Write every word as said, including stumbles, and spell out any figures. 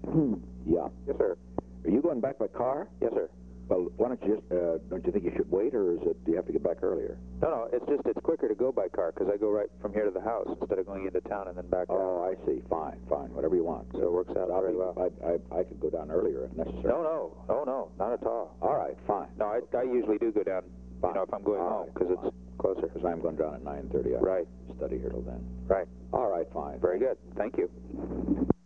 Yeah. Yes, sir. Are you going back by car? Yes, sir. Well, why don't you just, uh, don't you think you should wait, or is it, do you have to get back earlier? No, no, it's just, it's quicker to go by car, because I go right from here to the house instead of going into town and then back out. Oh, I see. Fine, fine. Whatever you want. So it works out I'll very be- well. I, I, I could go down earlier if necessary. No, no, oh, no, not at all. All right, fine. No, I, I usually do go down, Fine. you know, if I'm going All home, right, because it's fine. closer. Because I'm going down at nine thirty. I Right. study here till then. Right. All right, fine. Very good. Thank you.